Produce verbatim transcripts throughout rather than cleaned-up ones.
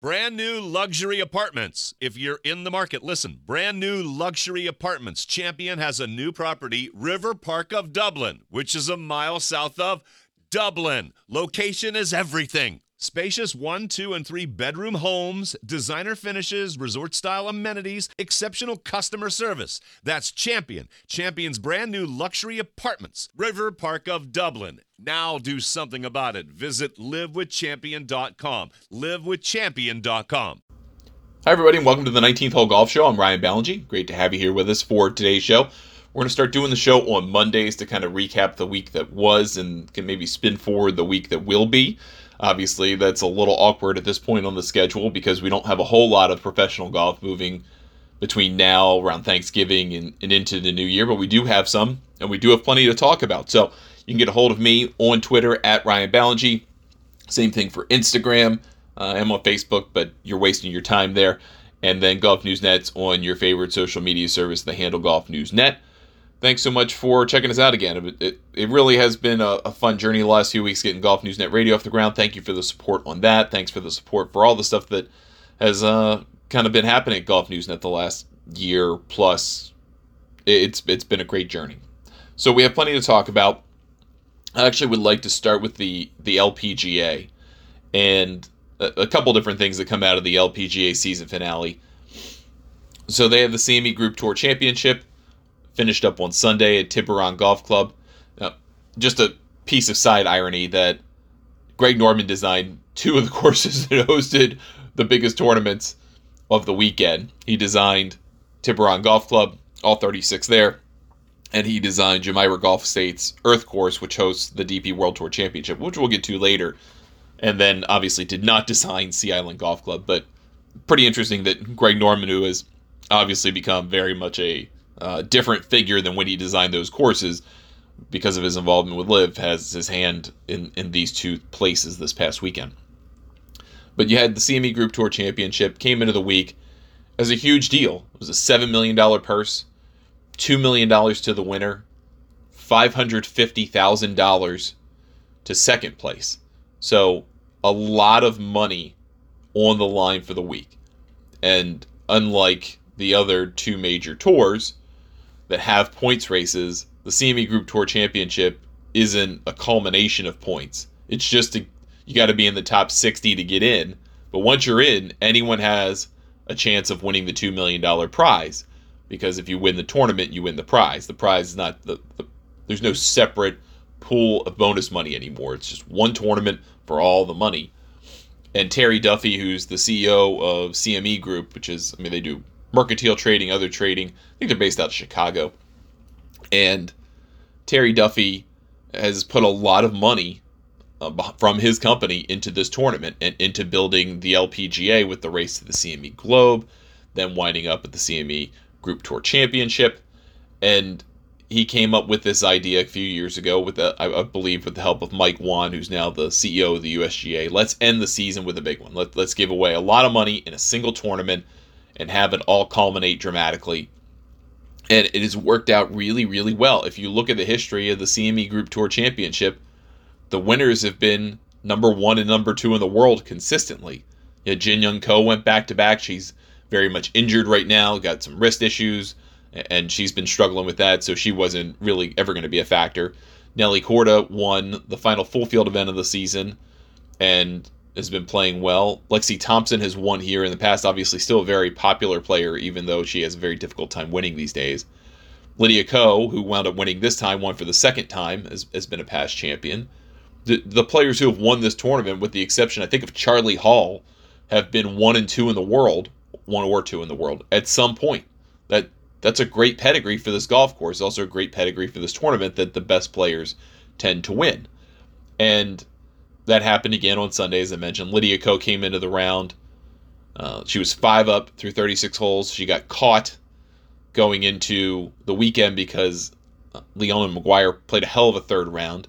Brand new luxury apartments. If you're in the market, listen. Brand new luxury apartments. Champion has a new property, River Park of Dublin, which is a mile south of Dublin. Location is everything. Spacious one, two, and three bedroom homes, designer finishes, resort-style amenities, exceptional customer service. That's Champion. Champion's brand new luxury apartments. River Park of Dublin. Now do something about it. Visit live with champion dot com. live with champion dot com. Hi, everybody, and welcome to the nineteenth Hole Golf Show. I'm Ryan Ballingy. Great to have you here with us for today's show. We're going to start doing the show on Mondays to kind of recap the week that was and can maybe spin forward the week that will be. Obviously, that's a little awkward at this point on the schedule because we don't have a whole lot of professional golf moving between now, around Thanksgiving, and, and into the new year. But we do have some, and we do have plenty to talk about. So you can get a hold of me on Twitter at Ryan Ballingy. Same thing for Instagram. Uh, I'm on Facebook, but you're wasting your time there. And then Golf News Net's on your favorite social media service, the handle Golf News Net. Thanks so much for checking us out again. It, it, it really has been a, a fun journey the last few weeks getting Golf News Net Radio off the ground. Thank you for the support on that. Thanks for the support for all the stuff that has uh, kind of been happening at Golf News Net the last year plus. It's It's been a great journey. So we have plenty to talk about. I actually would like to start with the, the L P G A and a, a couple different things that come out of the L P G A season finale. So they have the C M E Group Tour Championship. Finished up on Sunday at Tiburon Golf Club. Now, just a piece of side irony that Greg Norman designed two of the courses that hosted the biggest tournaments of the weekend. He designed Tiburon Golf Club, all thirty-six there, and he designed Jumeirah Golf Estates Earth Course, which hosts the D P World Tour Championship, which we'll get to later. And then obviously did not design Sea Island Golf Club, but pretty interesting that Greg Norman, who has obviously become very much a Uh, different figure than when he designed those courses because of his involvement with LIV, has his hand in, in these two places this past weekend. But you had the C M E Group Tour Championship, came into the week as a huge deal. It was a seven million dollars purse, two million dollars to the winner, five hundred fifty thousand dollars to second place. So a lot of money on the line for the week. And unlike the other two major tours that have points races, the C M E Group Tour Championship isn't a culmination of points. It's just a, you got to be in the top sixty to get in. But once you're in, anyone has a chance of winning the two million dollars prize, because if you win the tournament, you win the prize. The prize is not the, the there's no separate pool of bonus money anymore. It's just one tournament for all the money. And Terry Duffy, who's the C E O of C M E Group, which is, I mean, they do mercantile trading, other trading. I think they're based out of Chicago. And Terry Duffy has put a lot of money uh, from his company into this tournament and into building the L P G A with the race to the C M E Globe, then winding up at the C M E Group Tour Championship. And he came up with this idea a few years ago, with the, I, I believe with the help of Mike Wan, who's now the C E O of the U S G A. Let's end the season with a big one. Let, let's give away a lot of money in a single tournament and have it all culminate dramatically. And it has worked out really, really well. If you look at the history of the C M E Group Tour Championship, the winners have been number one and number two in the world consistently. You know, Jin Young Ko went back-to-back. She's very much injured right now, got some wrist issues, and she's been struggling with that, so she wasn't really ever going to be a factor. Nelly Korda won the final full field event of the season, and has been playing well. Lexi Thompson has won here in the past, obviously still a very popular player, even though she has a very difficult time winning these days. Lydia Ko, who wound up winning this time, won for the second time, has, has been a past champion. The, the players who have won this tournament, with the exception, I think, of Charlie Hall, have been one and two in the world, one or two in the world, at some point. That That's a great pedigree for this golf course, also a great pedigree for this tournament, that the best players tend to win. And that happened again on Sunday, as I mentioned. Lydia Ko came into the round. Uh, she was five up through thirty-six holes. She got caught going into the weekend because Leona Maguire played a hell of a third round.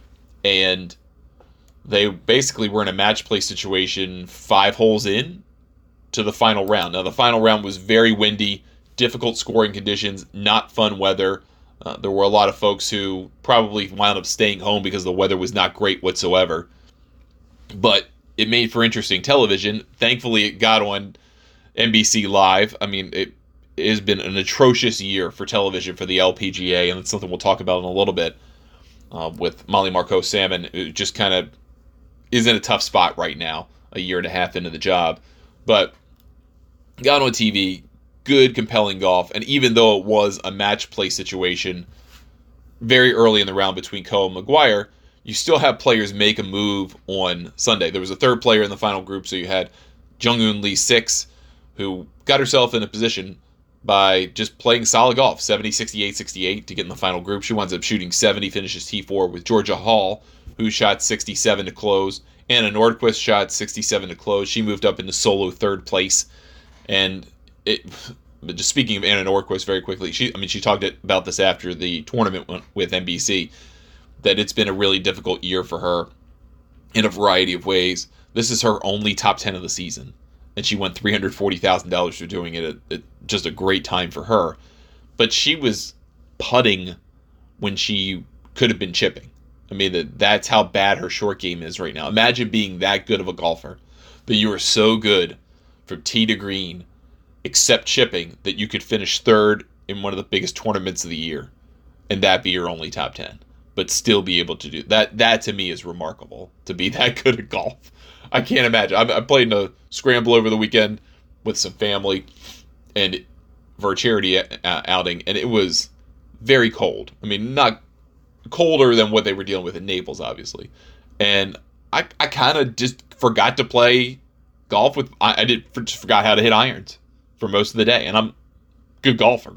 And they basically were in a match play situation five holes in to the final round. Now, the final round was very windy, difficult scoring conditions, not fun weather. Uh, there were a lot of folks who probably wound up staying home because the weather was not great whatsoever. But it made for interesting television. Thankfully, it got on N B C Live. I mean, it, it has been an atrocious year for television for the L P G A, and it's something we'll talk about in a little bit uh, with Molly Marcoux Salmon, who just kind of is in a tough spot right now, a year and a half into the job. But got on T V, good, compelling golf, and even though it was a match play situation very early in the round between Ko and Maguire, you still have players make a move on Sunday. There was a third player in the final group, so you had Jung-Eun Lee six, who got herself in a position by just playing solid golf, seventy, sixty-eight, sixty-eight to get in the final group. She winds up shooting seventy, finishes T four with Georgia Hall, who shot sixty-seven to close. Anna Nordquist shot sixty-seven to close. She moved up into solo third place. And it, but just speaking of Anna Nordquist very quickly, she I mean she talked about this after the tournament with N B C, that it's been a really difficult year for her in a variety of ways. This is her only top ten of the season, and she won three hundred forty thousand dollars for doing it. At, at just a great time for her. But she was putting when she could have been chipping. I mean, that that's how bad her short game is right now. Imagine being that good of a golfer, that you are so good from tee to green, except chipping, that you could finish third in one of the biggest tournaments of the year, and that be your only top ten, but still be able to do that. That to me is remarkable, to be that good at golf. I can't imagine. I, I played in a scramble over the weekend with some family, and for a charity outing, and it was very cold. I mean, not colder than what they were dealing with in Naples, obviously. And I, I kind of just forgot to play golf with. I, I did just forgot how to hit irons for most of the day, and I'm a good golfer.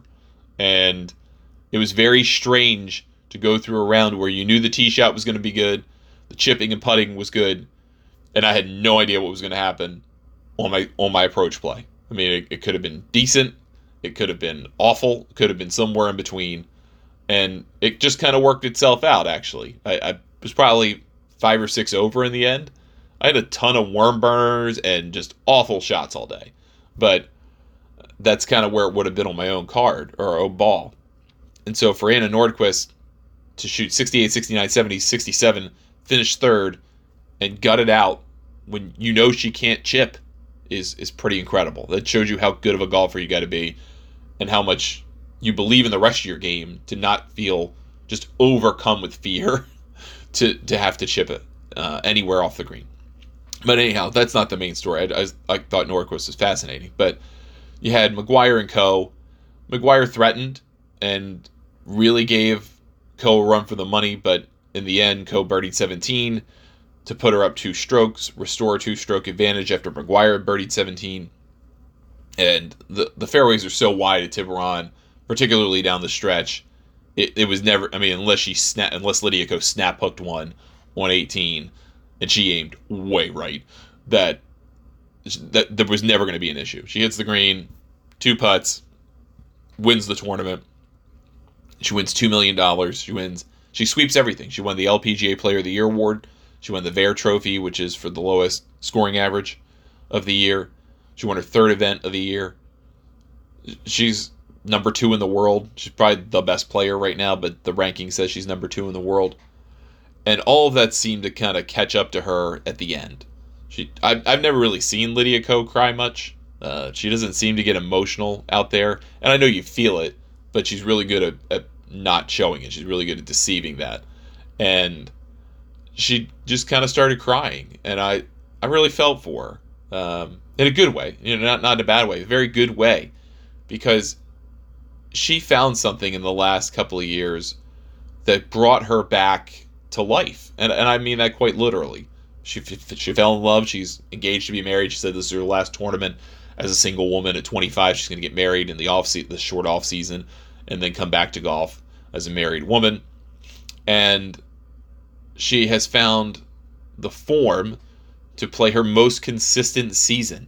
And it was very strange to go through a round where you knew the tee shot was going to be good, the chipping and putting was good, and I had no idea what was going to happen on my on my approach play. I mean, it, it could have been decent, it could have been awful, it could have been somewhere in between, and it just kind of worked itself out, actually. I, I was probably five or six over in the end. I had a ton of worm burners and just awful shots all day, but that's kind of where it would have been on my own card, or own ball. And so for Anna Nordquist to shoot sixty-eight, sixty-nine, seventy, sixty-seven, finish third, and gut it out when you know she can't chip is is pretty incredible. That shows you how good of a golfer you got to be, and how much you believe in the rest of your game to not feel just overcome with fear to to have to chip it uh, anywhere off the green. But anyhow, that's not the main story. I, I, I thought Nordquist was fascinating, but you had Maguire and Ko. Maguire threatened and really gave Ko a run for the money, but in the end, Ko birdied seventeen to put her up two strokes, restore a two-stroke advantage after Maguire birdied seventeen. And the the fairways are so wide at Tiburon, particularly down the stretch. It, it was never, I mean, unless she snap, unless Lydia Ko snap hooked one on eighteen, and she aimed way right, that that there was never going to be an issue. She hits the green, two putts, wins the tournament. She wins two million dollars. She wins. She sweeps everything. She won the L P G A Player of the Year award. She won the Vare Trophy, which is for the lowest scoring average of the year. She won her third event of the year. She's number two in the world. She's probably the best player right now, but the ranking says she's number two in the world. And all of that seemed to kind of catch up to her at the end. She, I've, I've never really seen Lydia Ko cry much. Uh, she doesn't seem to get emotional out there. And I know you feel it, but she's really good at, at not showing it. She's really good at deceiving that. And she just kind of started crying. And I, I really felt for her. Um, in a good way. You know, not, not in a bad way. A very good way. Because she found something in the last couple of years that brought her back to life. And, and I mean that quite literally. She she fell in love. She's engaged to be married. She said this is her last tournament as a single woman. At twenty-five, she's going to get married in the off se- the short off season, and then come back to golf as a married woman. And she has found the form to play her most consistent season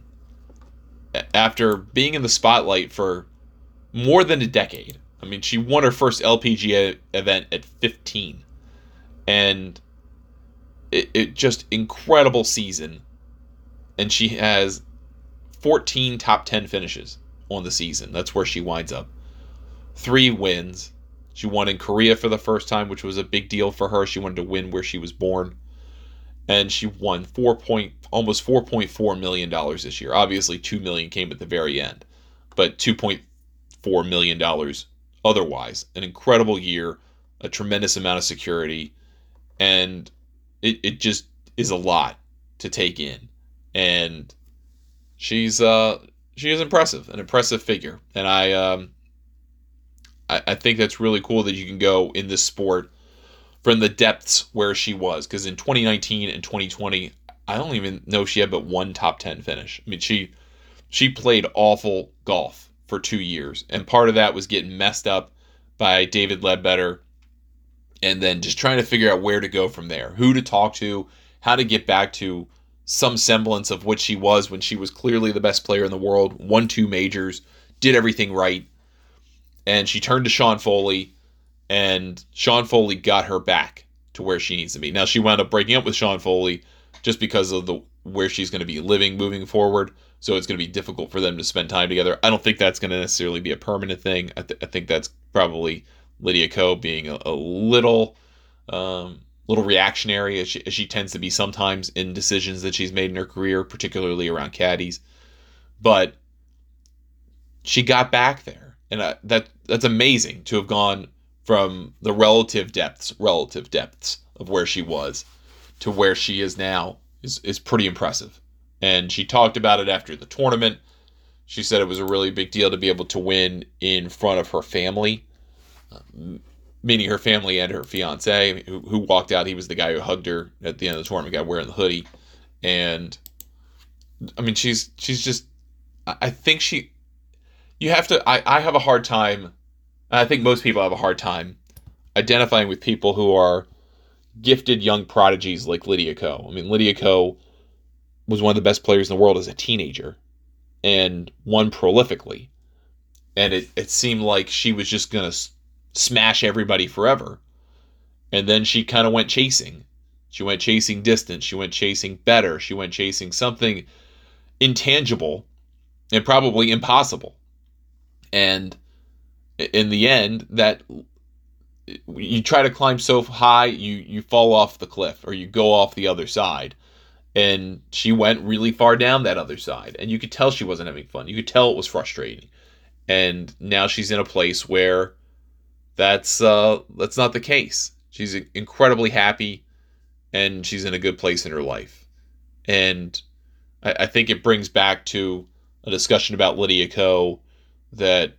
after being in the spotlight for more than a decade. I mean, she won her first L P G A event at fifteen, and It, it just incredible season, and she has fourteen top ten finishes on the season. That's where she winds up. Three wins. She won in Korea for the first time, which was a big deal for her. She wanted to win where she was born. and she won four point almost four point four million dollars this year. Obviously, two million came at the very end, but two point four million dollars otherwise. An incredible year, a tremendous amount of security, and it it just is a lot to take in. And she's uh she is impressive, an impressive figure, and I um I, I think that's really cool that you can go in this sport from the depths where she was, because in twenty nineteen and twenty twenty, I don't even know if she had but one top ten finish. I mean, she she played awful golf for two years, and part of that was getting messed up by David Ledbetter, and then just trying to figure out where to go from there, who to talk to, how to get back to some semblance of what she was when she was clearly the best player in the world, won two majors, did everything right, and she turned to Sean Foley, and Sean Foley got her back to where she needs to be. Now, she wound up breaking up with Sean Foley just because of the where she's going to be living moving forward, so it's going to be difficult for them to spend time together. I don't think that's going to necessarily be a permanent thing. I, th- I think that's probably Lydia Ko being a, a little um, little reactionary, as she, as she tends to be sometimes in decisions that she's made in her career, particularly around caddies. But she got back there, and uh, that that's amazing to have gone from the relative depths, relative depths of where she was to where she is now is, is pretty impressive. And she talked about it after the tournament. She said it was a really big deal to be able to win in front of her family, uh, meaning her family and her fiance, who, who walked out. He was the guy who hugged her at the end of the tournament, guy wearing the hoodie. And I mean, she's she's just, I think she, you have to, I, I have a hard time, I think most people have a hard time identifying with people who are gifted young prodigies like Lydia Ko. I mean, Lydia Ko was one of the best players in the world as a teenager and won prolifically. And it, it seemed like she was just going to s- smash everybody forever. And then she kind of went chasing. She went chasing distance. She went chasing better. She went chasing something intangible and probably impossible. And in the end, that you try to climb so high, you, you fall off the cliff or you go off the other side. And she went really far down that other side. And you could tell she wasn't having fun. You could tell it was frustrating. And now she's in a place where that's uh, that's not the case. She's incredibly happy, and she's in a good place in her life. And I, I think it brings back to a discussion about Lydia Ko that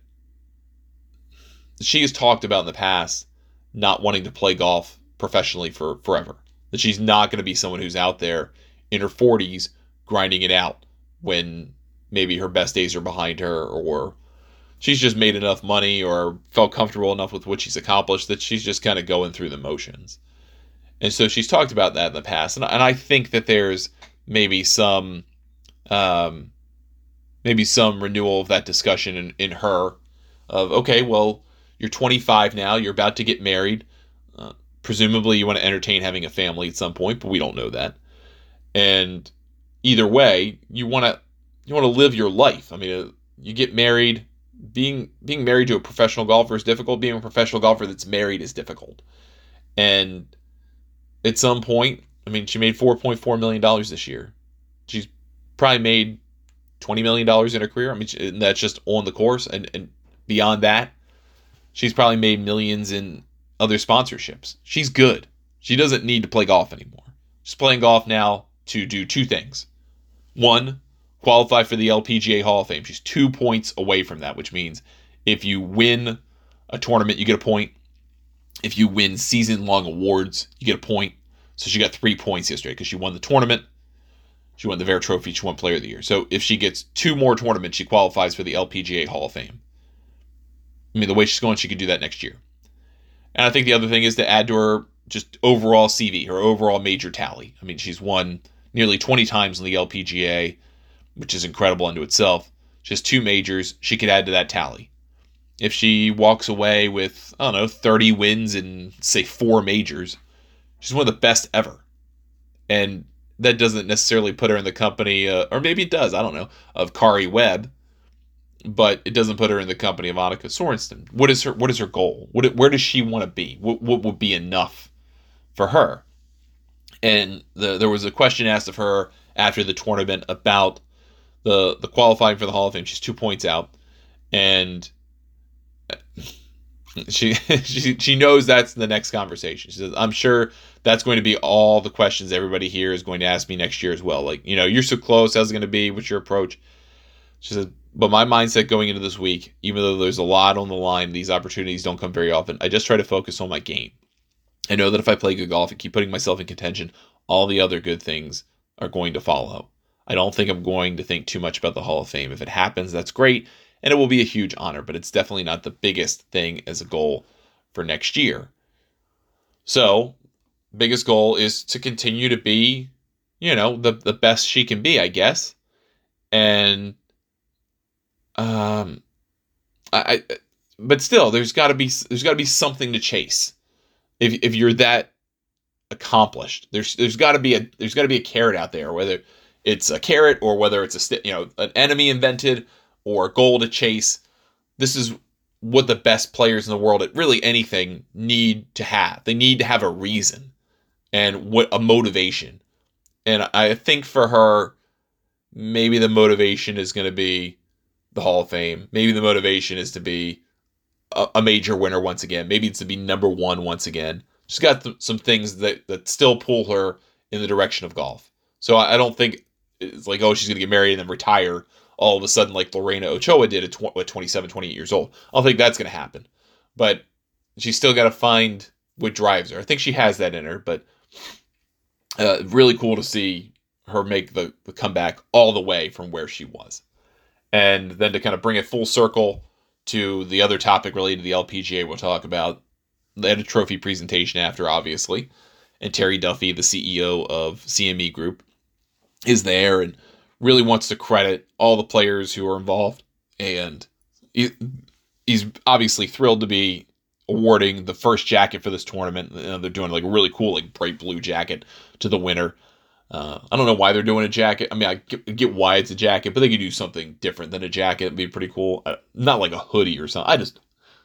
she has talked about in the past, not wanting to play golf professionally for forever. That she's not going to be someone who's out there in her forties grinding it out when maybe her best days are behind her, or she's just made enough money or felt comfortable enough with what she's accomplished that she's just kind of going through the motions. And so she's talked about that in the past. And, and I think that there's maybe some um, maybe some renewal of that discussion in, in her of, okay, well, you're twenty-five now, you're about to get married. Uh, presumably you want to entertain having a family at some point, but we don't know that. And either way, you want to you want to live your life. I mean, uh, you get married. Being being married to a professional golfer is difficult. Being a professional golfer that's married is difficult. And at some point, I mean, she made four point four million dollars this year. She's probably made twenty million dollars in her career. I mean, and that's just on the course. And, and beyond that, she's probably made millions in other sponsorships. She's good. She doesn't need to play golf anymore. She's playing golf now to do two things. One, qualify for the L P G A Hall of Fame. She's two points away from that, which means if you win a tournament, you get a point. If you win season-long awards, you get a point. So she got three points yesterday because she won the tournament. She won the Vare Trophy. She won Player of the Year. So if she gets two more tournaments, she qualifies for the L P G A Hall of Fame. I mean, the way she's going, she could do that next year. And I think the other thing is to add to her just overall C V, her overall major tally. I mean, she's won nearly twenty times in the L P G A, which is incredible unto itself. She has two majors. She could add to that tally. If she walks away with, I don't know, thirty wins in, say, four majors, she's one of the best ever. And that doesn't necessarily put her in the company, uh, or maybe it does, I don't know, of Kari Webb, but it doesn't put her in the company of Annika Sorenstam. What is her What is her goal? What, where does she want to be? What, what would be enough for her? And the, there was a question asked of her after the tournament about the the qualifying for the Hall of Fame. She's two points out, and she she she knows that's the next conversation. She says, "I'm sure that's going to be all the questions everybody here is going to ask me next year as well. Like, you know, you're so close. How's it going to be? What's your approach?" She said, "But my mindset going into this week, even though there's a lot on the line, these opportunities don't come very often. I just try to focus on my game. I know that if I play good golf and keep putting myself in contention, all the other good things are going to follow. I don't think I'm going to think too much about the Hall of Fame. If it happens, that's great, and it will be a huge honor, but it's definitely not the biggest thing as a goal for next year." So, biggest goal is to continue to be, you know, the, the best she can be, I guess. And, um, I, I but still, there's got to be there's got to be something to chase. If if you're that accomplished, there's there's got to be a there's got to be a carrot out there, whether it's a carrot or whether it's a you know an enemy invented or a goal to chase. This is what the best players in the world at really anything need to have. They need to have a reason and what a motivation. And I think for her, maybe the motivation is going to be the Hall of Fame. Maybe the motivation is to be a, a major winner once again. Maybe it's to be number one once again. She's got th- some things that, that still pull her in the direction of golf. So I, I don't think it's like, oh, she's going to get married and then retire all of a sudden like Lorena Ochoa did at tw- at twenty-seven, twenty-eight years old. I don't think that's going to happen. But she's still got to find what drives her. I think she has that in her, but uh, really cool to see her make the, the comeback all the way from where she was. And then to kind of bring it full circle to the other topic related to the L P G A we'll talk about. They had a trophy presentation after, obviously. And Terry Duffy, the C E O of C M E Group, is there and really wants to credit all the players who are involved. And he, he's obviously thrilled to be awarding the first jacket for this tournament. You know, they're doing like a really cool, like bright blue jacket to the winner. Uh, I don't know why they're doing a jacket. I mean, I get, get why it's a jacket, but they could do something different than a jacket. It'd be pretty cool. Uh, not like a hoodie or something. I just,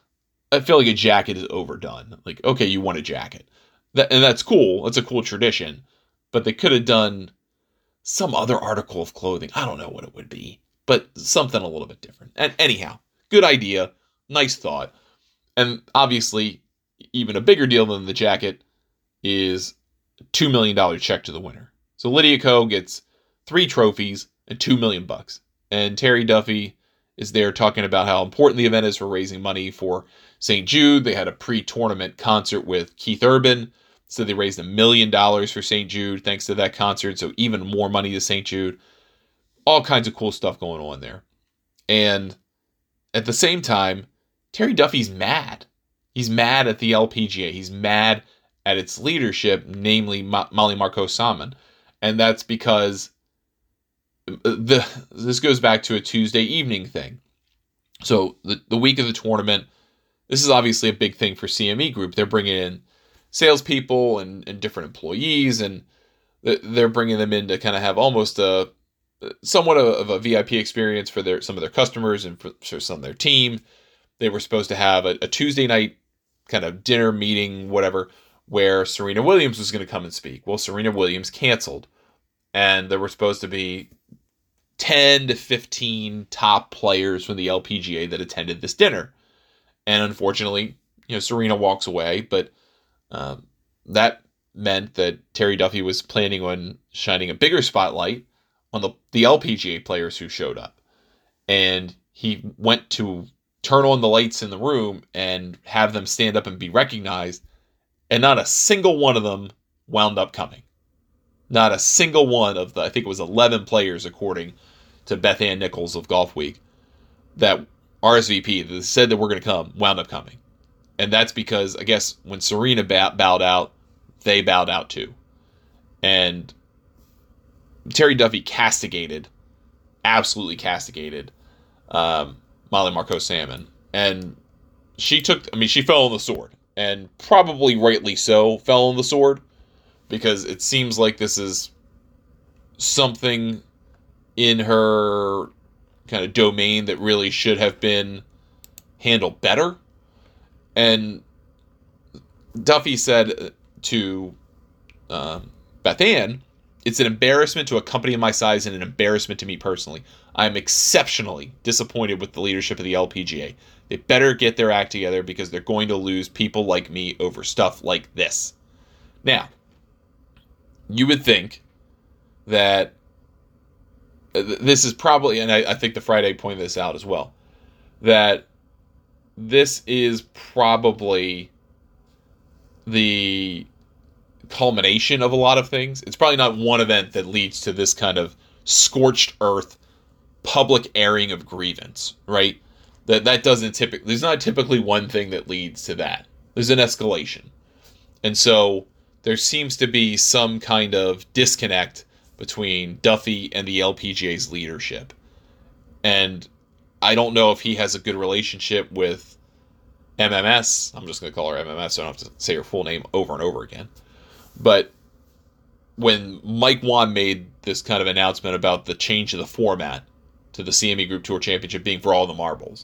I feel like a jacket is overdone. Like, okay, you want a jacket. That, and that's cool. That's a cool tradition. But they could have done some other article of clothing. I don't know what it would be, but something a little bit different. And anyhow, good idea. Nice thought. And obviously, even a bigger deal than the jacket is a two million dollars check to the winner. So Lydia Ko gets three trophies and two million bucks. And Terry Duffy is there talking about how important the event is for raising money for Saint Jude. They had a pre-tournament concert with Keith Urban. So they raised a million dollars for Saint Jude thanks to that concert. So even more money to Saint Jude. All kinds of cool stuff going on there. And at the same time, Terry Duffy's mad. He's mad at the L P G A. He's mad at its leadership, namely Mo- Molly Marcoux Samaan. And that's because the this goes back to a Tuesday evening thing. So the, the week of the tournament, this is obviously a big thing for C M E Group. They're bringing in salespeople and, and different employees, and they're bringing them in to kind of have almost a somewhat of a V I P experience for their some of their customers and for, for some of their team. They were supposed to have a, a Tuesday night kind of dinner meeting, whatever, where Serena Williams was going to come and speak. Well, Serena Williams canceled. And there were supposed to be ten to fifteen top players from the L P G A that attended this dinner. And unfortunately, you know, Serena walks away, but um, that meant that Terry Duffy was planning on shining a bigger spotlight on the, the L P G A players who showed up. And he went to turn on the lights in the room and have them stand up and be recognized. And not a single one of them wound up coming. Not a single one of the, I think it was eleven players, according to Beth Ann Nichols of Golf Week, that R S V P, that said that we're going to come, wound up coming. And that's because, I guess, when Serena bow- bowed out, they bowed out too. And Terry Duffy castigated, absolutely castigated, um, Molly Marcoux Samaan. And she took, I mean, she fell on the sword. And probably rightly so, fell on the sword. Because it seems like this is something in her kind of domain that really should have been handled better. And Duffy said to um, Beth Ann, it's an embarrassment to a company of my size and an embarrassment to me personally. I am exceptionally disappointed with the leadership of the L P G A. They better get their act together because they're going to lose people like me over stuff like this. Now, you would think that this is probably, and I, I think the Friday pointed this out as well, that this is probably the culmination of a lot of things. It's probably not one event that leads to this kind of scorched earth public airing of grievance, right? That that doesn't typically, there's not typically one thing that leads to that. There's an escalation. And so there seems to be some kind of disconnect between Duffy and the L P G A's leadership. And I don't know if he has a good relationship with M M S. I'm just going to call her M M S, so I don't have to say her full name over and over again. But when Mike Whan made this kind of announcement about the change of the format to the C M E Group Tour Championship being for all the marbles,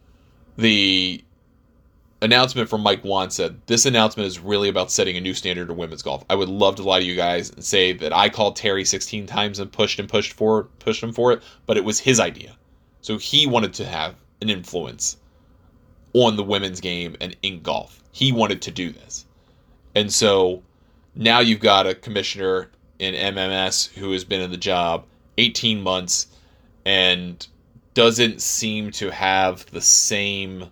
the announcement from Mike Whan said, this announcement is really about setting a new standard in women's golf. I would love to lie to you guys and say that I called Terry sixteen times and pushed and pushed for pushed him for it, but it was his idea. So he wanted to have an influence on the women's game and in golf. He wanted to do this. And so now you've got a commissioner in M M S who has been in the job eighteen months and doesn't seem to have the same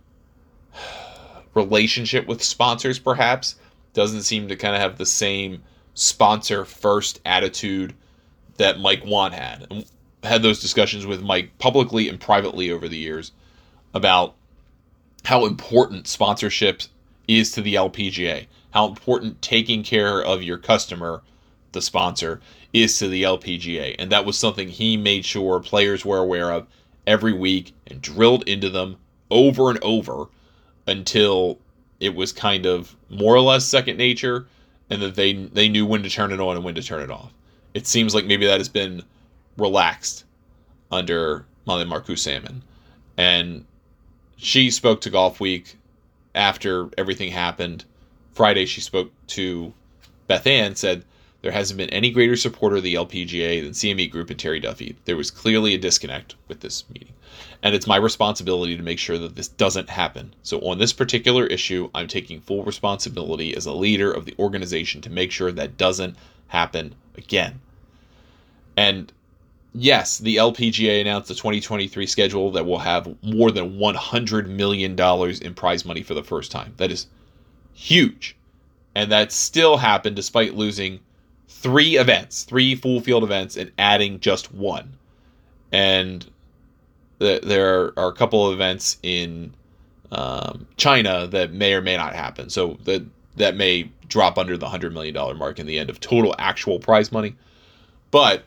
relationship with sponsors, perhaps. Doesn't seem to kind of have the same sponsor-first attitude that Mike Whan had. And had those discussions with Mike publicly and privately over the years about how important sponsorship is to the L P G A, how important taking care of your customer, the sponsor, is to the L P G A. And that was something he made sure players were aware of every week and drilled into them over and over until it was kind of more or less second nature and that they they knew when to turn it on and when to turn it off. It seems like maybe that has been relaxed under Molly Marcoux Salmon. And she spoke to Golf Week after everything happened. Friday she spoke to Beth Ann, said, there hasn't been any greater supporter of the L P G A than C M E Group and Terry Duffy. There was clearly a disconnect with this meeting. And it's my responsibility to make sure that this doesn't happen. So on this particular issue, I'm taking full responsibility as a leader of the organization to make sure that doesn't happen again. And yes, the L P G A announced the twenty twenty-three schedule that will have more than one hundred million dollars in prize money for the first time. That is huge. And that still happened despite losing three events, three full field events, and adding just one. And the, there are a couple of events in um, China that may or may not happen. So that that may drop under the one hundred million dollars mark in the end of total actual prize money. But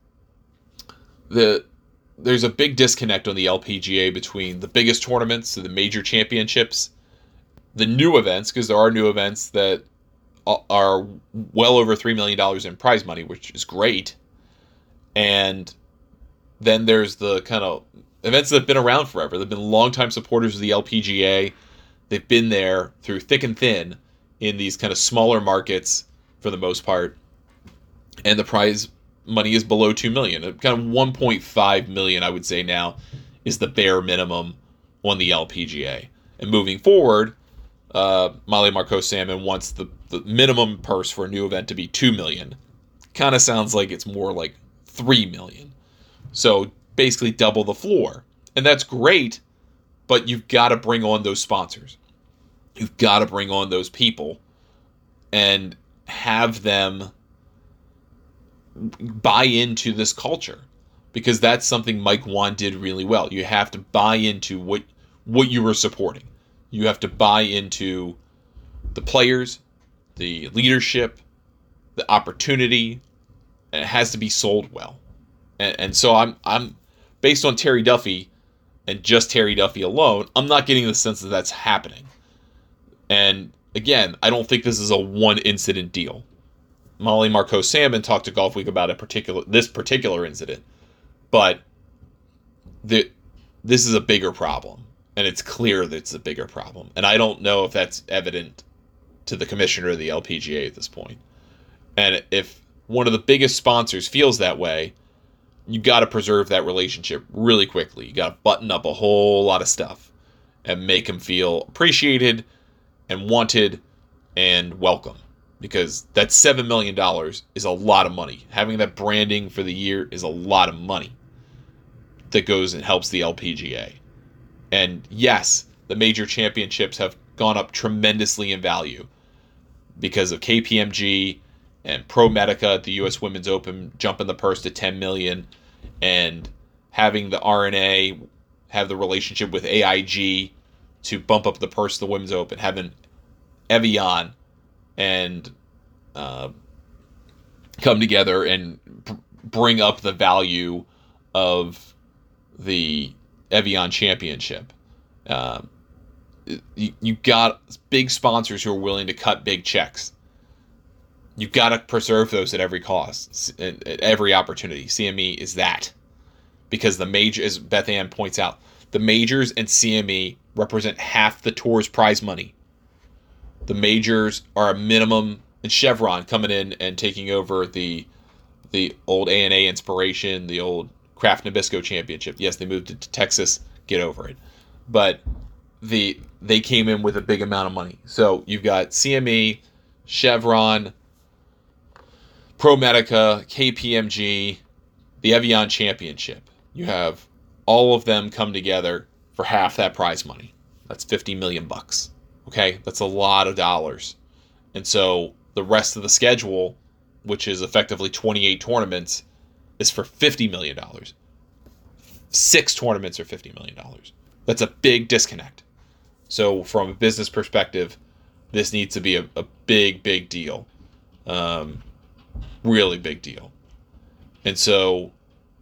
the there's a big disconnect on the L P G A between the biggest tournaments, so the major championships, the new events, because there are new events that are well over three million dollars in prize money, which is great. And then there's the kind of events that have been around forever. They've been longtime supporters of the L P G A. They've been there through thick and thin in these kind of smaller markets for the most part. And the prize money is below two million dollars. Kind of one point five million dollars, I would say now, is the bare minimum on the L P G A. And moving forward, uh, Molly Marcoux Salmon wants the, the minimum purse for a new event to be two million dollars. Kind of sounds like it's more like three million dollars. So basically double the floor. And that's great, but you've got to bring on those sponsors. You've got to bring on those people and have them buy into this culture, because that's something Mike Whan did really well. You have to buy into what what you were supporting. You have to buy into the players, the leadership, the opportunity, and it has to be sold well. And, and so I'm I'm based on Terry Duffy and just Terry Duffy alone, I'm not getting the sense that that's happening. And again, I don't think this is a one incident deal. Molly Marcoux Salmon talked to Golf Week about a particular this particular incident, but the, this is a bigger problem, and it's clear that it's a bigger problem. And I don't know if that's evident to the commissioner of the L P G A at this point. And if one of the biggest sponsors feels that way, you got to preserve that relationship really quickly. You got to button up a whole lot of stuff and make them feel appreciated and wanted and welcome, because that seven million dollars is a lot of money. Having that branding for the year is a lot of money that goes and helps the L P G A. And yes, the major championships have gone up tremendously in value because of K P M G and ProMedica at the U S Women's Open jumping the purse to ten million dollars, and having the R N A have the relationship with A I G to bump up the purse of the Women's Open, having Evian and uh, come together and b- bring up the value of the Evian Championship. Uh, you, you got big sponsors who are willing to cut big checks. You've got to preserve those at every cost, at, at every opportunity. C M E is that. Because the major, as Beth Ann points out, the majors and C M E represent half the tour's prize money. The majors are a minimum, and Chevron coming in and taking over the the old A N A Inspiration, the old Kraft Nabisco Championship. Yes, they moved it to Texas. Get over it. But the they came in with a big amount of money. So you've got C M E, Chevron, ProMedica, K P M G, the Evian Championship. You have all of them come together for half that prize money. That's fifty million bucks. Okay, that's a lot of dollars. And so the rest of the schedule, which is effectively twenty-eight tournaments, is for fifty million dollars. Six tournaments are fifty million dollars. That's a big disconnect. So from a business perspective, this needs to be a, a big, big deal. Um, really big deal. And so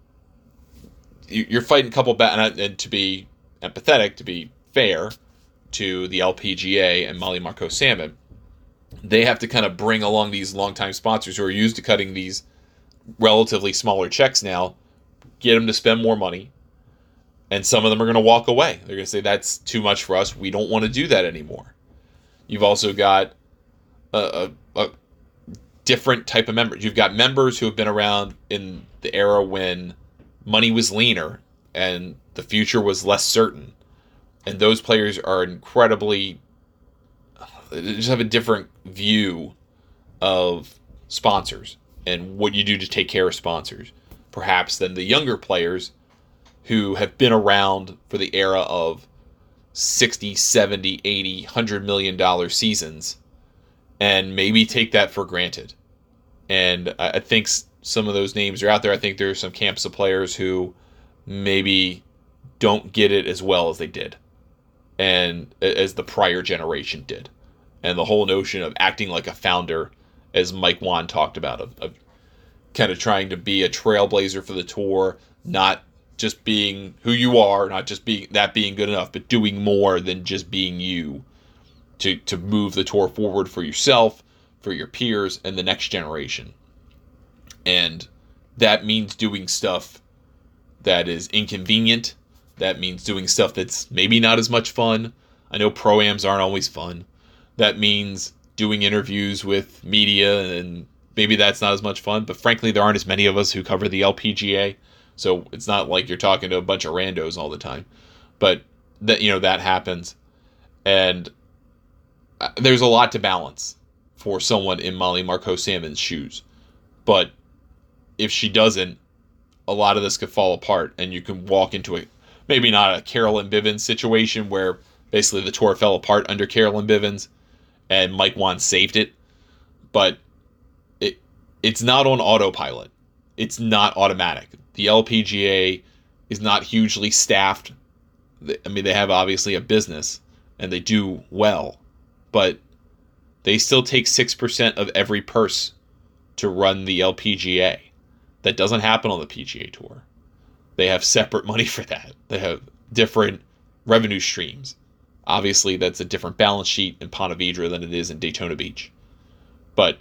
you're fighting a couple battles, and to be empathetic, to be fair to the L P G A and Molly Marcoux Salmon, they have to kind of bring along these longtime sponsors who are used to cutting these relatively smaller checks now, get them to spend more money, and some of them are going to walk away. They're going to say, that's too much for us. We don't want to do that anymore. You've also got a, a, a different type of members. You've got members who have been around in the era when money was leaner and the future was less certain. And those players are incredibly, they just have a different view of sponsors and what you do to take care of sponsors, perhaps, than the younger players who have been around for the era of sixty, seventy, eighty, one hundred million dollars seasons and maybe take that for granted. And I think some of those names are out there. I think there are some camps of players who maybe don't get it as well as they did, and as the prior generation did. And the whole notion of acting like a founder, as Mike Whan talked about, of, of kind of trying to be a trailblazer for the tour, not just being who you are, not just being that being good enough, but doing more than just being you to, to move the tour forward for yourself, for your peers, and the next generation. And that means doing stuff that is inconvenient. That means doing stuff that's maybe not as much fun. I know pro-ams aren't always fun. That means doing interviews with media, and maybe that's not as much fun. But frankly, there aren't as many of us who cover the L P G A, so it's not like you're talking to a bunch of randos all the time. But that, you know, that happens, and there's a lot to balance for someone in Molly Marcoux Salmon's shoes. But if she doesn't, a lot of this could fall apart, and you can walk into a maybe not a Carolyn Bivens situation where basically the tour fell apart under Carolyn Bivens and Mike Whan saved it, but it it's not on autopilot. It's not automatic. The L P G A is not hugely staffed. I mean, they have obviously a business and they do well, but they still take six percent of every purse to run the L P G A. That doesn't happen on the P G A Tour. They have separate money for that. They have different revenue streams. Obviously, that's a different balance sheet in Ponte Vedra than it is in Daytona Beach. But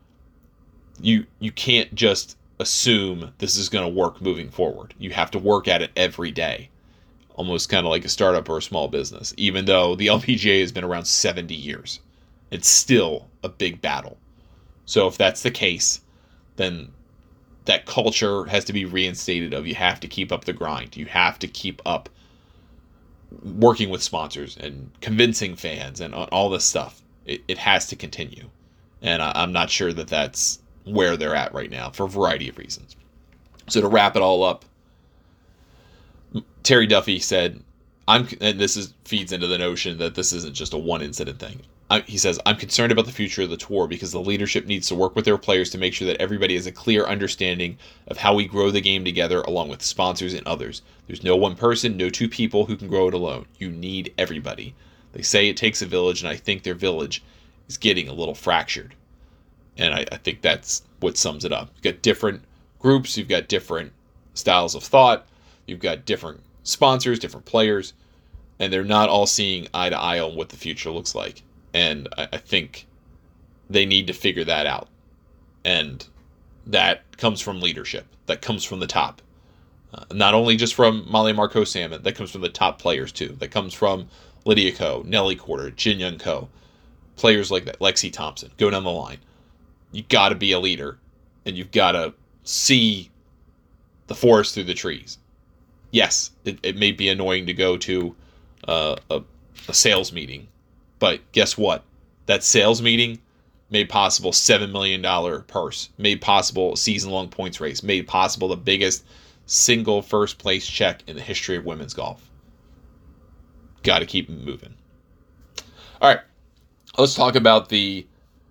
you you can't just assume this is going to work moving forward. You have to work at it every day, almost kind of like a startup or a small business. Even though the L P G A has been around seventy years, it's still a big battle. So if that's the case, then that culture has to be reinstated of you have to keep up the grind. You have to keep up working with sponsors and convincing fans and all this stuff. It, it has to continue. And I, I'm not sure that that's where they're at right now for a variety of reasons. So to wrap it all up, Terry Duffy said, I'm, and this is feeds into the notion that this isn't just a one incident thing. I, he says, I'm concerned about the future of the tour because the leadership needs to work with their players to make sure that everybody has a clear understanding of how we grow the game together along with sponsors and others. There's no one person, no two people who can grow it alone. You need everybody. They say it takes a village, and I think their village is getting a little fractured. And I, I think that's what sums it up. You've got different groups, you've got different styles of thought, you've got different sponsors, different players, and they're not all seeing eye to eye on what the future looks like. And I, I think they need to figure that out. And that comes from leadership. That comes from the top. Uh, not only just from Molly Marcoux Salmon, that comes from the top players too. That comes from Lydia Ko, Nelly Korda, Jin Young Ko, players like that, Lexi Thompson. Go down the line. You got to be a leader, and you've got to see the forest through the trees. Yes, it, it may be annoying to go to uh, a, a sales meeting, but guess what? That sales meeting made possible seven million dollars purse, made possible a season-long points race, made possible the biggest single first-place check in the history of women's golf. Got to keep moving. All right, let's talk about the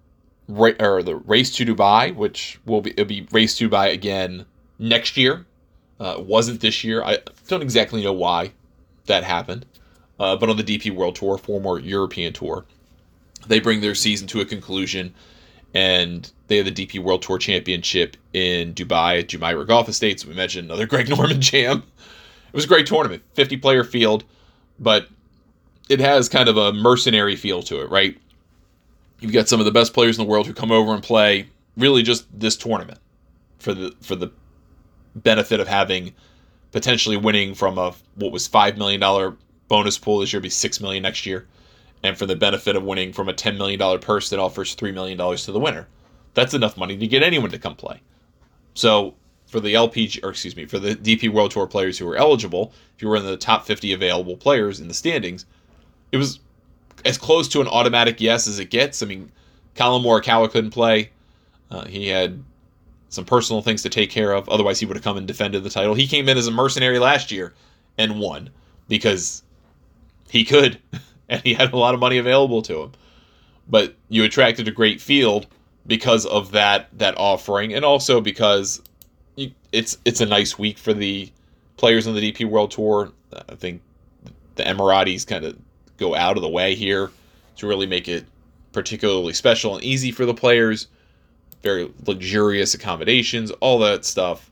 or the Race to Dubai, which will be it'll be Race to Dubai again next year. Uh, it wasn't this year. I don't exactly know why that happened. Uh, but on the D P World Tour, former European Tour, they bring their season to a conclusion, and they have the D P World Tour Championship in Dubai at Jumeirah Golf Estates. We mentioned another Greg Norman jam. It was a great tournament, fifty-player field, but it has kind of a mercenary feel to it, right? You've got some of the best players in the world who come over and play really just this tournament for the for the benefit of having potentially winning from a what was five million dollars bonus pool this year, be six million dollars next year, and for the benefit of winning from a ten million dollars purse that offers three million dollars to the winner. That's enough money to get anyone to come play. So for the L P G, or excuse me, for the D P World Tour players who were eligible, if you were in the top fifty available players in the standings, it was as close to an automatic yes as it gets. I mean, Colin Morikawa couldn't play. Uh, he had some personal things to take care of. Otherwise, he would have come and defended the title. He came in as a mercenary last year and won because he could, and he had a lot of money available to him. But you attracted a great field because of that that offering, and also because you, it's it's a nice week for the players on the D P World Tour. I think the Emiratis kind of go out of the way here to really make it particularly special and easy for the players. Very luxurious accommodations, all that stuff.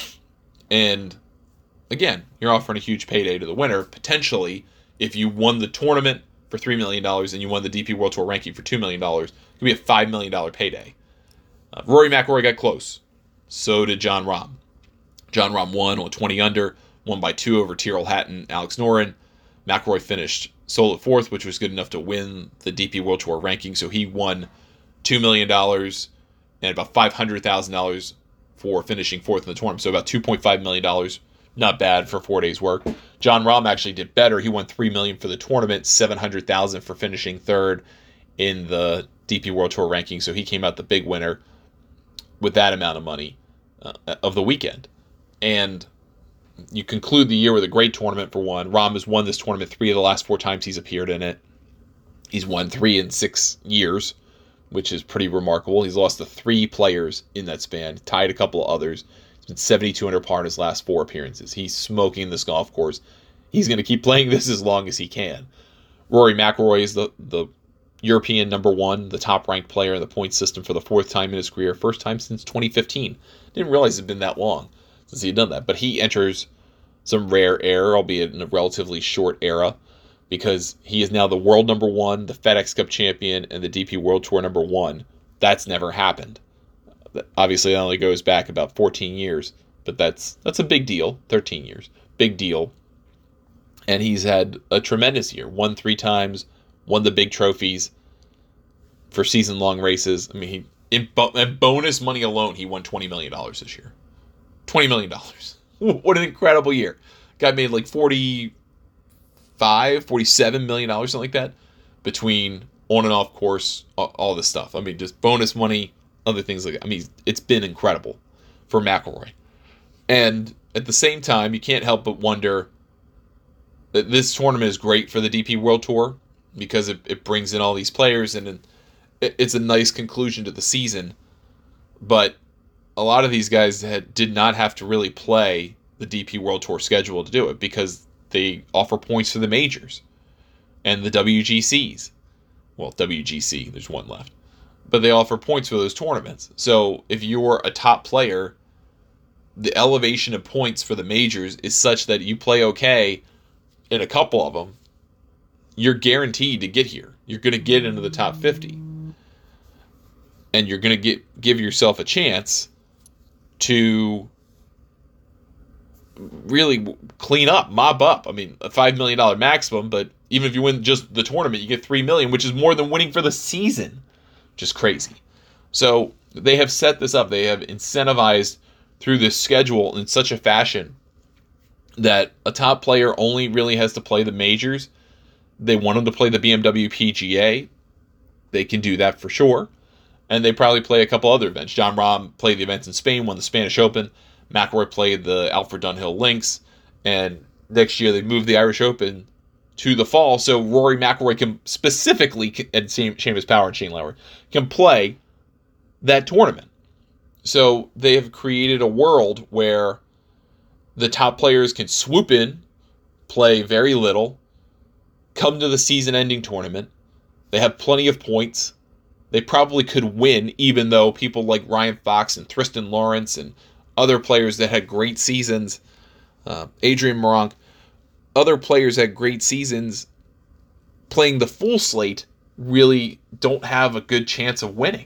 And again, you're offering a huge payday to the winner. Potentially, if you won the tournament for three million dollars and you won the D P World Tour ranking for two million dollars, it could be a five million dollars payday. Uh, Rory McIlroy got close. So did Jon Rahm. Jon Rahm won on twenty under, won by two over Tyrrell Hatton, Alex Noren. McIlroy finished sole at fourth, which was good enough to win the D P World Tour ranking. So he won two million dollars and about five hundred thousand dollars for finishing fourth in the tournament. So about two point five million dollars. Not bad for four days' work. Jon Rahm actually did better. He won three million dollars for the tournament, seven hundred thousand dollars for finishing third in the D P World Tour ranking. So he came out the big winner with that amount of money uh, of the weekend. And you conclude the year with a great tournament for one. Rahm has won this tournament three of the last four times he's appeared in it. He's won three in six years, which is pretty remarkable. He's lost to three players in that span, tied a couple of others. He's been seventy-two under par in his last four appearances. He's smoking this golf course. He's going to keep playing this as long as he can. Rory McIlroy is the, the European number one, the top-ranked player in the point system for the fourth time in his career, first time since twenty fifteen. Didn't realize it had been that long since he had done that. But he enters some rare air, albeit in a relatively short era, because he is now the world number one, the FedEx Cup champion, and the D P World Tour number one. That's never happened. Obviously, that only goes back about fourteen years, but that's that's a big deal. thirteen years. Big deal. And he's had a tremendous year. Won three times, won the big trophies for season-long races. I mean, he In, bo- in bonus money alone, he won twenty million dollars this year. twenty million dollars. What an incredible year. Guy made like forty-five, forty-seven million dollars, something like that, between on and off course, all, all this stuff. I mean, just bonus money, other things like that. I mean, it's been incredible for McIlroy. And at the same time, you can't help but wonder that this tournament is great for the D P World Tour because it, it brings in all these players and it, it's a nice conclusion to the season. But a lot of these guys had, did not have to really play the D P World Tour schedule to do it because they offer points for the majors and the W G Cs. Well, W G C, there's one left. But they offer points for those tournaments. So if you're a top player, the elevation of points for the majors is such that you play okay in a couple of them, you're guaranteed to get here. You're going to get into the top fifty. And you're going to get give yourself a chance to really clean up, mop up. I mean, a five million dollars maximum, but even if you win just the tournament, you get three million dollars, which is more than winning for the season. Just crazy. So they have set this up. They have incentivized through this schedule in such a fashion that a top player only really has to play the majors. They want him to play the B M W P G A. They can do that for sure. And they probably play a couple other events. Jon Rahm played the events in Spain, won the Spanish Open. McIlroy played the Alfred Dunhill Links. And next year they moved the Irish Open to the fall. So Rory McIlroy can specifically, and Seamus Power and Shane Lowry, can play that tournament. So they have created a world where the top players can swoop in, play very little, come to the season-ending tournament. They have plenty of points. They probably could win, even though people like Ryan Fox and Tristan Lawrence and other players that had great seasons, uh, Adrian Meronk, other players had great seasons playing the full slate really don't have a good chance of winning.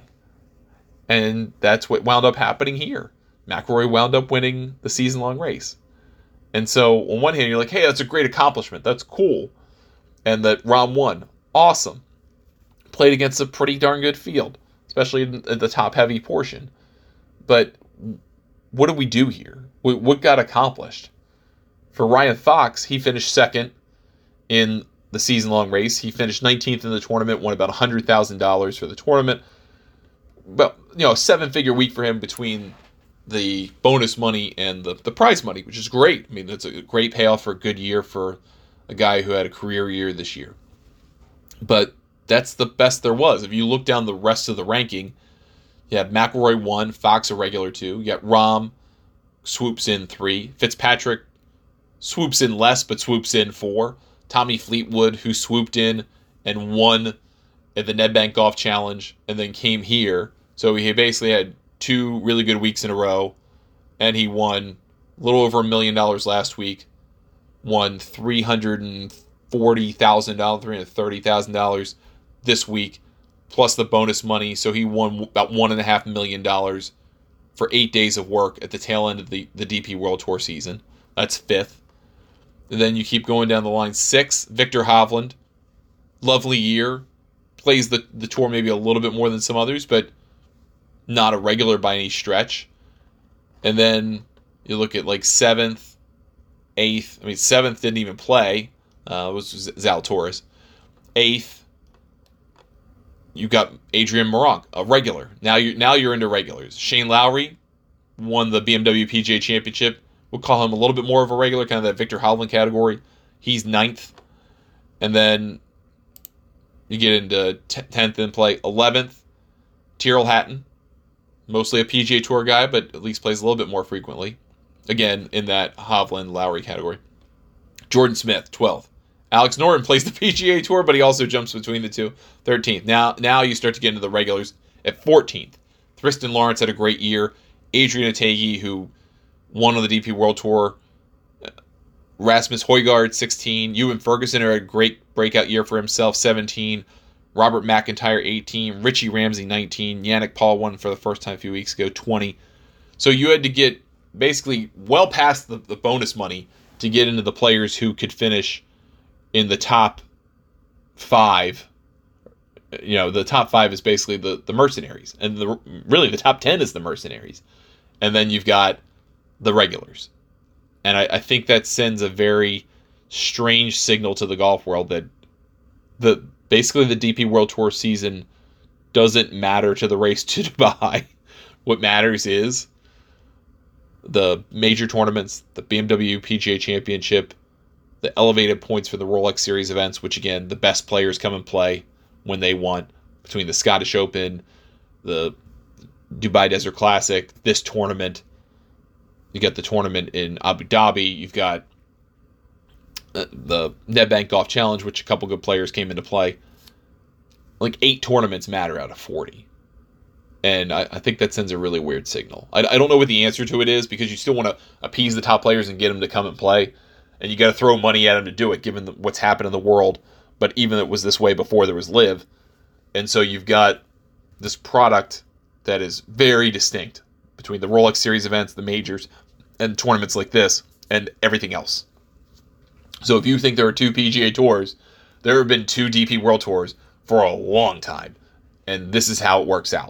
And that's what wound up happening here. McIlroy wound up winning the season-long race. And so, on one hand, you're like, hey, that's a great accomplishment. That's cool. And that Rahm won. Awesome. Played against a pretty darn good field, especially in the top-heavy portion. But what do we do here? What got accomplished? For Ryan Fox, he finished second in the season-long race. He finished nineteenth in the tournament, won about one hundred thousand dollars for the tournament. But, you know, a seven-figure week for him between the bonus money and the, the prize money, which is great. I mean, that's a great payoff for a good year for a guy who had a career year this year. But that's the best there was. If you look down the rest of the ranking, you have McIlroy one, Fox a regular two. You got Rahm, swoops in three. Fitzpatrick swoops in less, but swoops in four. Tommy Fleetwood, who swooped in and won at the Nedbank Golf Challenge and then came here. So he basically had two really good weeks in a row, and he won a little over a million dollars last week, won three hundred forty thousand dollars, three hundred thirty thousand dollars this week, plus the bonus money. So he won about one point five million dollars for eight days of work at the tail end of the, the D P World Tour season. That's fifth. And then you keep going down the line. Sixth, Victor Hovland. Lovely year. Plays the, the tour maybe a little bit more than some others, but not a regular by any stretch. And then you look at like seventh, eighth. I mean, seventh didn't even play. Uh, it was Zalatoris. Eighth, you got Adrian Meronk, a regular. Now you're now you're into regulars. Shane Lowry won the B M W P G A Championship. We'll call him a little bit more of a regular, kind of that Victor Hovland category. He's ninth. And then you get into tenth in play. eleventh, Tyrrell Hatton. Mostly a P G A Tour guy, but at least plays a little bit more frequently. Again, in that Hovland-Lowry category. Jordan Smith, twelfth. Alex Norton plays the P G A Tour, but he also jumps between the two. thirteenth. Now, now you start to get into the regulars at fourteenth. Tristan Lawrence had a great year. Adrian Otaegui, who won on the D P World Tour. Rasmus Højgaard, sixteen. Ewan Ferguson had a great breakout year for himself, seventeen. Robert McIntyre, eighteen. Richie Ramsey, nineteen. Yannick Paul won for the first time a few weeks ago, twenty. So you had to get basically well past the, the bonus money to get into the players who could finish in the top five You know, the top five is basically the, the mercenaries, and the really the top ten is the mercenaries, and then you've got the regulars. And I, I think that sends a very strange signal to the golf world that the basically the D P World Tour season doesn't matter to the race to Dubai. What matters is the major tournaments, the B M W P G A Championship, the elevated points for the Rolex Series events, which again, the best players come and play when they want, between the Scottish Open, the Dubai Desert Classic, this tournament. You got the tournament in Abu Dhabi. You've got the NetBank Golf Challenge, which a couple good players came into play. Like eight tournaments matter out of forty. And I, I think that sends a really weird signal. I, I don't know what the answer to it is, because you still want to appease the top players and get them to come and play. And you got to throw money at them to do it, given the, what's happened in the world. But even it was this way before there was Live. And so you've got this product that is very distinct between the Rolex Series events, the majors, and tournaments like this, and everything else. So if you think there are two P G A Tours, there have been two D P World Tours for a long time. And this is how it works out.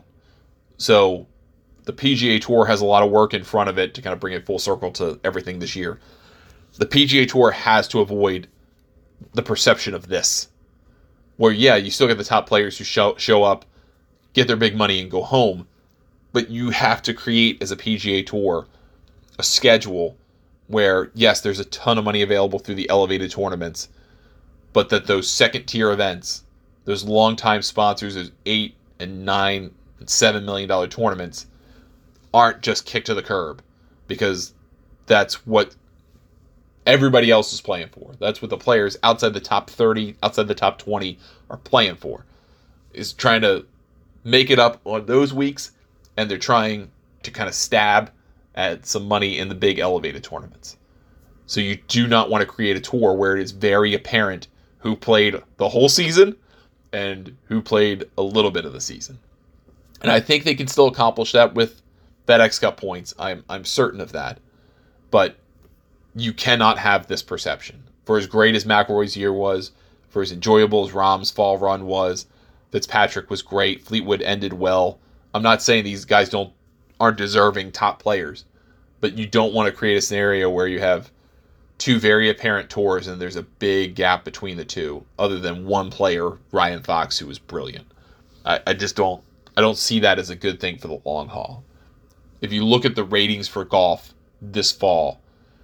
So the P G A Tour has a lot of work in front of it to kind of bring it full circle to everything this year. The P G A Tour has to avoid the perception of this, where, yeah, you still get the top players who show, show up, get their big money, and go home. But you have to create, as a P G A Tour, a schedule where, yes, there's a ton of money available through the elevated tournaments, but that those second-tier events, those long-time sponsors, those eight and nine and seven million dollar tournaments, aren't just kicked to the curb, because that's what everybody else is playing for. That's what the players outside the top thirty, outside the top twenty are playing for, is trying to make it up on those weeks, and they're trying to kind of stab at some money in the big elevated tournaments. So you do not want to create a tour where it is very apparent who played the whole season and who played a little bit of the season. And I think they can still accomplish that with FedEx Cup points. I'm I'm certain of that. But you cannot have this perception. For as great as McIlroy's year was, for as enjoyable as Rahm's fall run was, Fitzpatrick was great, Fleetwood ended well. I'm not saying these guys don't aren't deserving top players, but you don't want to create a scenario where you have two very apparent tours and there's a big gap between the two, other than one player, Ryan Fox, who was brilliant. I, I just don't I don't see that as a good thing for the long haul. If you look at the ratings for golf this fall,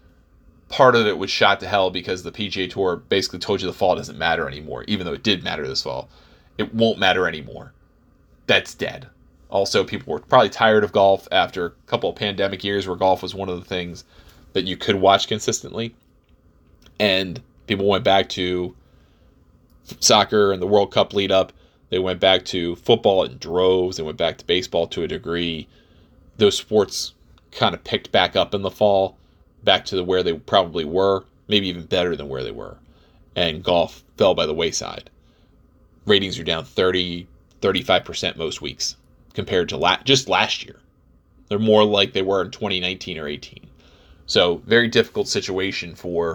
part of it was shot to hell because the P G A Tour basically told you the fall doesn't matter anymore, even though it did matter this fall. It won't matter anymore. That's dead. Also, people were probably tired of golf after a couple of pandemic years where golf was one of the things that you could watch consistently. And people went back to soccer and the World Cup lead up. They went back to football in droves. They went back to baseball to a degree. Those sports kind of picked back up in the fall, back to where they probably were, maybe even better than where they were. And golf fell by the wayside. Ratings are down thirty, thirty-five percent most weeks compared to la- just last year. They're more like they were in twenty nineteen or eighteen. So very difficult situation for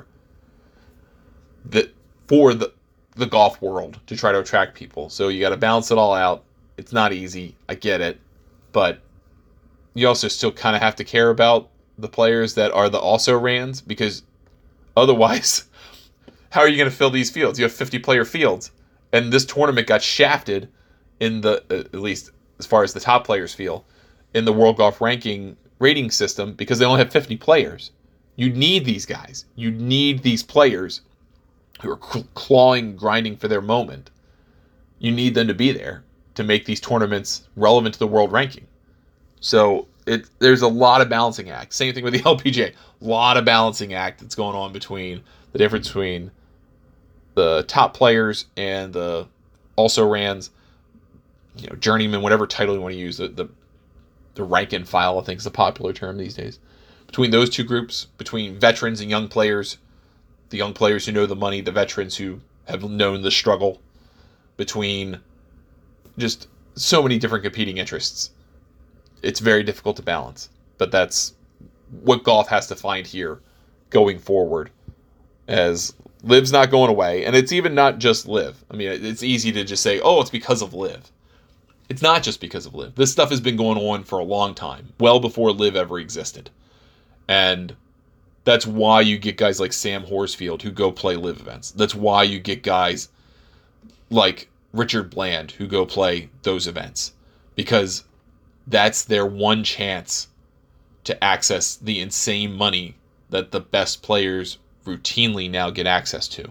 the for the the golf world to try to attract people. So you got to balance it all out. It's not easy. I get it. But you also still kind of have to care about the players that are the also-rans, because otherwise, how are you going to fill these fields? You have fifty-player fields. And this tournament got shafted in the, at least as far as the top players feel, in the World Golf Ranking rating system because they only have fifty players. You need these guys. You need these players who are clawing, grinding for their moment. You need them to be there to make these tournaments relevant to the world ranking. So it there's a lot of balancing act. Same thing with the L P G A. A lot of balancing act that's going on between the difference between the top players and the also-rans, you know, journeyman, whatever title you want to use, the, the the rank and file, I think is a popular term these days. Between those two groups, between veterans and young players, the young players who know the money, the veterans who have known the struggle, between just so many different competing interests, it's very difficult to balance. But that's what golf has to find here going forward, as Liv's not going away, and it's even not just Liv. I mean, it's easy to just say, oh, it's because of Liv. It's not just because of Liv. This stuff has been going on for a long time, well before Liv ever existed. And that's why you get guys like Sam Horsfield who go play Liv events. That's why you get guys like Richard Bland who go play those events. Because that's their one chance to access the insane money that the best players routinely now get access to.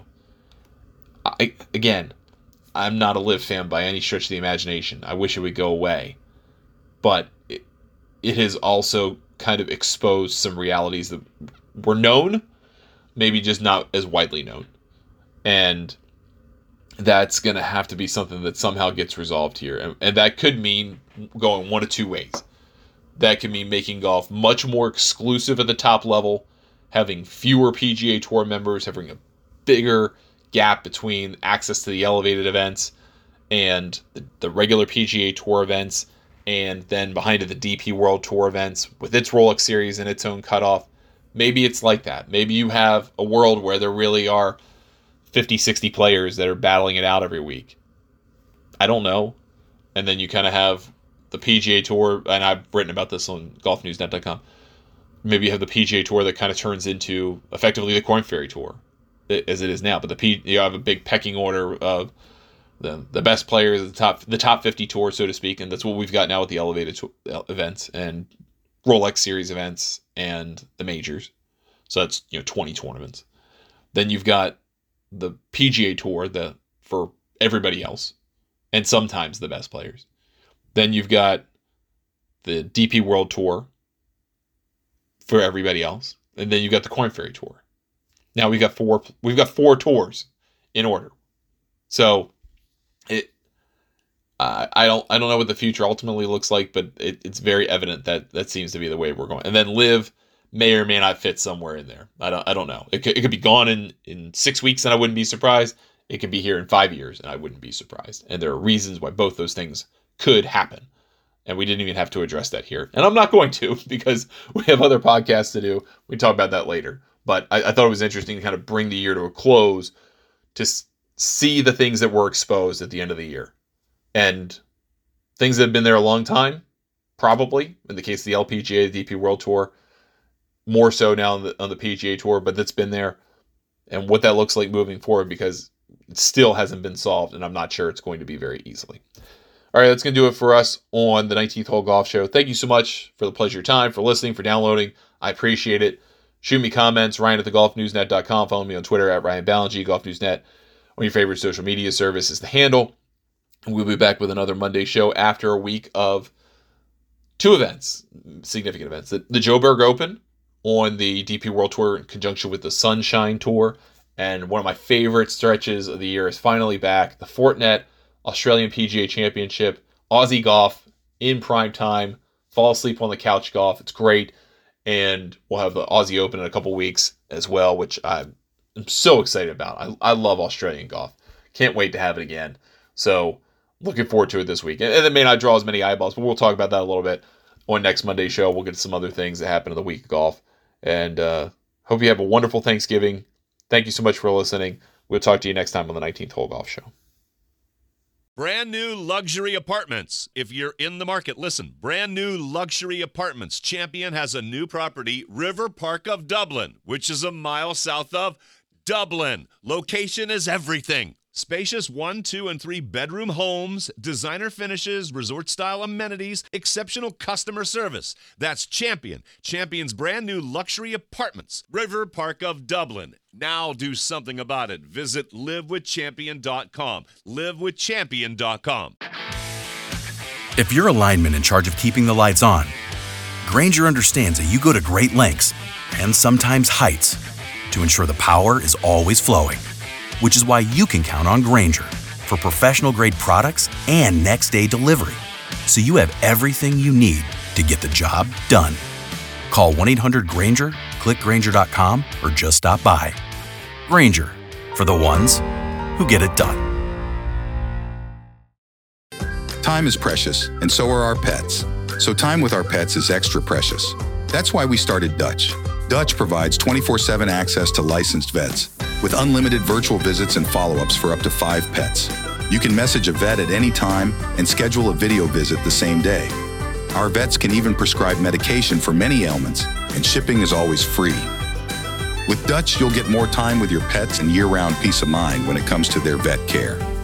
I, again, I'm not a Liv fan by any stretch of the imagination. I wish it would go away. But it, it has also kind of exposed some realities that were known, maybe just not as widely known. And that's going to have to be something that somehow gets resolved here. And, and that could mean going one of two ways. That could mean making golf much more exclusive at the top level, having fewer P G A Tour members, having a bigger gap between access to the elevated events and the, the regular P G A Tour events, and then behind it the D P World Tour events with its Rolex Series and its own cutoff. Maybe it's like that. Maybe you have a world where there really are fifty, sixty players that are battling it out every week. I don't know. And then you kind of have the P G A Tour, and I've written about this on golf news net dot com. Maybe you have the P G A Tour that kind of turns into effectively the Korn Ferry Tour, as it is now. But the P, you have a big pecking order of the the best players, the top the top fifty tour, so to speak, and that's what we've got now with the elevated to, events and Rolex Series events and the majors. So that's, you know, twenty tournaments. Then you've got the P G A Tour, the for everybody else, and sometimes the best players. Then you've got the D P World Tour for everybody else, and then you've got the Korn Ferry Tour. Now we've got four. We've got four tours in order. So it. Uh, I don't. I don't know what the future ultimately looks like, but it, it's very evident that that seems to be the way we're going. And then Liv may or may not fit somewhere in there. I don't. I don't know. It could, it could be gone in in six weeks, and I wouldn't be surprised. It could be here in five years, and I wouldn't be surprised. And there are reasons why both those things could happen. And we didn't even have to address that here. And I'm not going to, because we have other podcasts to do. We talk about that later. But I, I thought it was interesting to kind of bring the year to a close to s- see the things that were exposed at the end of the year. And things that have been there a long time, probably, in the case of the L P G A, the D P World Tour, more so now on the, on the P G A Tour, but that's been there. And what that looks like moving forward, because it still hasn't been solved, and I'm not sure it's going to be very easily. All right, that's going to do it for us on the nineteenth Hole Golf Show. Thank you so much for the pleasure of your time, for listening, for downloading. I appreciate it. Shoot me comments, Ryan at the golf news net dot com. Follow me on Twitter at Ryan Ballingy, Golf News Net. On your favorite social media service is the handle. And we'll be back with another Monday show after a week of two events, significant events. The, the Joburg Open on the D P World Tour in conjunction with the Sunshine Tour. And one of my favorite stretches of the year is finally back. The Fortinet Australian P G A Championship, Aussie golf in prime time, fall asleep on the couch golf. It's great. And we'll have the Aussie Open in a couple weeks as well, which I'm so excited about. I, I love Australian golf. Can't wait to have it again. So looking forward to it this week. And it may not draw as many eyeballs, but we'll talk about that a little bit on next Monday's show. We'll get to some other things that happen in the week of golf. And uh, hope you have a wonderful Thanksgiving. Thank you so much for listening. We'll talk to you next time on the nineteenth Hole Golf Show. Brand new luxury apartments. If you're in the market, listen. Brand new luxury apartments. Champion has a new property, River Park of Dublin, which is a mile south of Dublin. Location is everything. Spacious one, two, and three bedroom homes, designer finishes, resort-style amenities, exceptional customer service. That's Champion. Champion's brand new luxury apartments, River Park of Dublin. Now do something about it. Visit live with champion dot com. live with champion dot com. If you're a lineman in charge of keeping the lights on, Grainger understands that you go to great lengths and sometimes heights to ensure the power is always flowing. Which is why you can count on Grainger for professional-grade products and next-day delivery, so you have everything you need to get the job done. Call one eight hundred Grainger, click Grainger dot com, or just stop by. Grainger, for the ones who get it done. Time is precious, and so are our pets. So time with our pets is extra precious. That's why we started Dutch. Dutch provides twenty-four seven access to licensed vets, with unlimited virtual visits and follow-ups for up to five pets. You can message a vet at any time and schedule a video visit the same day. Our vets can even prescribe medication for many ailments, and shipping is always free. With Dutch, you'll get more time with your pets and year-round peace of mind when it comes to their vet care.